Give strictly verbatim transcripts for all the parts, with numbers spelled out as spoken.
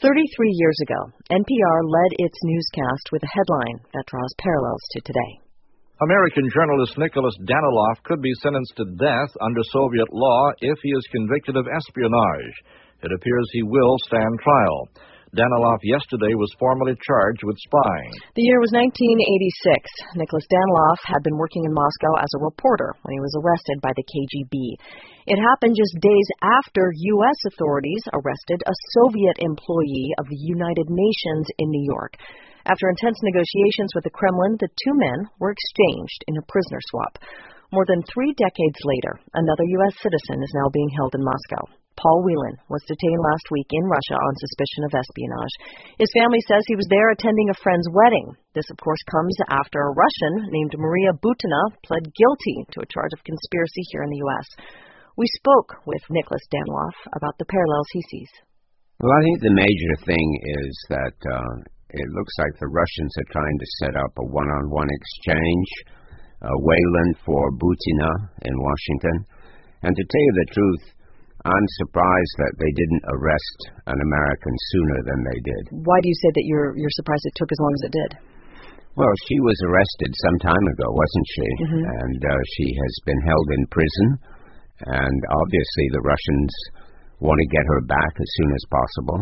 thirty-three years ago, N P R led its newscast with a headline that draws parallels to today. American journalist Nicholas Danilov could be sentenced to death under Soviet law if he is convicted of espionage. It appears he will stand trial. Danilov yesterday was formally charged with spying. The year was nineteen eighty-six. Nicholas Danilov had been working in Moscow as a reporter when he was arrested by the K G B. It happened just days after U S authorities arrested a Soviet employee of the United Nations in New York. After intense negotiations with the Kremlin, the two men were exchanged in a prisoner swap. More than three decades later, another U S citizen is now being held in Moscow. Paul Whelan was detained last week in Russia on suspicion of espionage. His family says he was there attending a friend's wedding. This, of course, comes after a Russian named Maria Butina pled guilty to a charge of conspiracy here in the U S. We spoke with Nicholas Danilov about the parallels he sees. Well, I think the major thing is that uh, it looks like the Russians are trying to set up a one-on-one exchange, uh, Whelan for Butina in Washington. And to tell you the truth, I'm surprised that they didn't arrest an American sooner than they did. Why do you say that you're you're surprised it took as long as it did? Well, she was arrested some time ago, wasn't she? Mm-hmm. And uh, she has been held in prison, and obviously the Russians want to get her back as soon as possible.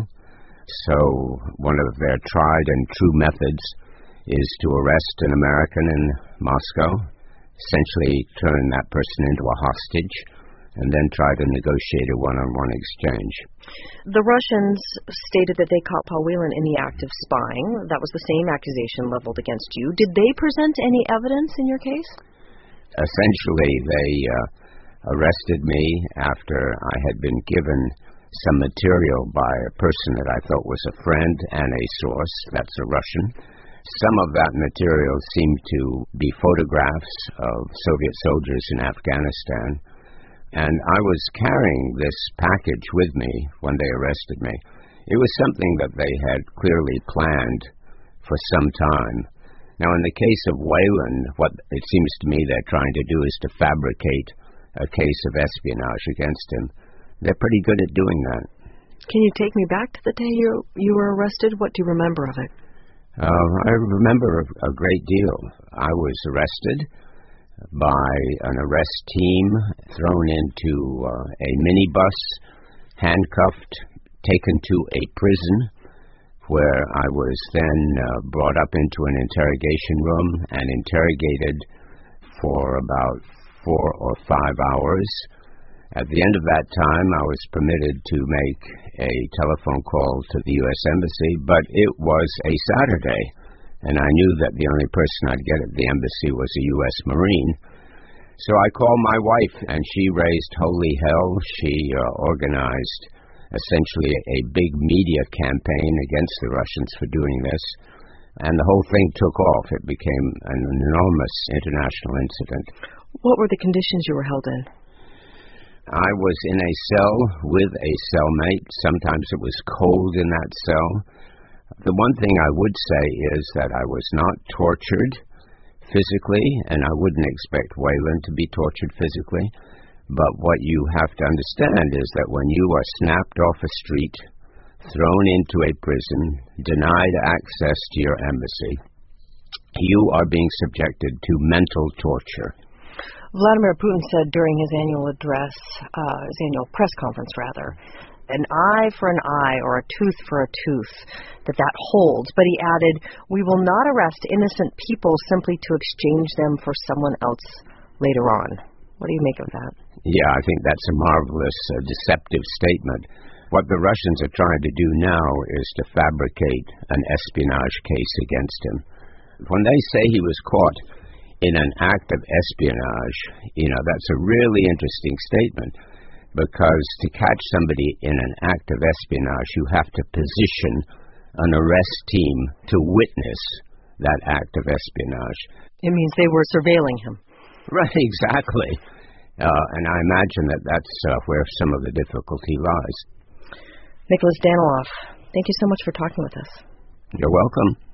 So one of their tried and true methods is to arrest an American in Moscow, essentially turn that person into a hostage, and then try to negotiate a one-on-one exchange. The Russians stated that they caught Paul Whelan in the act of spying. That was the same accusation leveled against you. Did they present any evidence in your case? Essentially, they uh, arrested me after I had been given some material by a person that I thought was a friend and a source. That's a Russian. Some of that material seemed to be photographs of Soviet soldiers in Afghanistan. And I was carrying this package with me when they arrested me. It was something that they had clearly planned for some time. Now, in the case of Whelan, what it seems to me they're trying to do is to fabricate a case of espionage against him. They're pretty good at doing that. Can you take me back to the day you you were arrested? What do you remember of it? Uh, I remember a, a great deal. I was arrested by an arrest team, thrown into uh, a minibus, handcuffed, taken to a prison, where I was then uh, brought up into an interrogation room and interrogated for about four or five hours. At the end of that time, I was permitted to make a telephone call to the U S Embassy, but it was a Saturday, and I knew that the only person I'd get at the embassy was a U S Marine. So I called my wife, and she raised holy hell. She uh, organized essentially a big media campaign against the Russians for doing this, and the whole thing took off. It became an enormous international incident. What were the conditions you were held in? I was in a cell with a cellmate. Sometimes it was cold in that cell. The one thing I would say is that I was not tortured physically, and I wouldn't expect Whelan to be tortured physically. But what you have to understand is that when you are snapped off a street, thrown into a prison, denied access to your embassy, you are being subjected to mental torture. Vladimir Putin said during his annual address, uh, his annual press conference rather, an eye for an eye or a tooth for a tooth, that that holds. But he added, we will not arrest innocent people simply to exchange them for someone else later on. What do you make of that? Yeah, I think that's a marvelous, uh, deceptive statement. What the Russians are trying to do now is to fabricate an espionage case against him. When they say he was caught in an act of espionage, you know, that's a really interesting statement, because to catch somebody in an act of espionage, you have to position an arrest team to witness that act of espionage. It means they were surveilling him. Right, exactly. Uh, and I imagine that that's uh, where some of the difficulty lies. Nicholas Danilov, thank you so much for talking with us. You're welcome.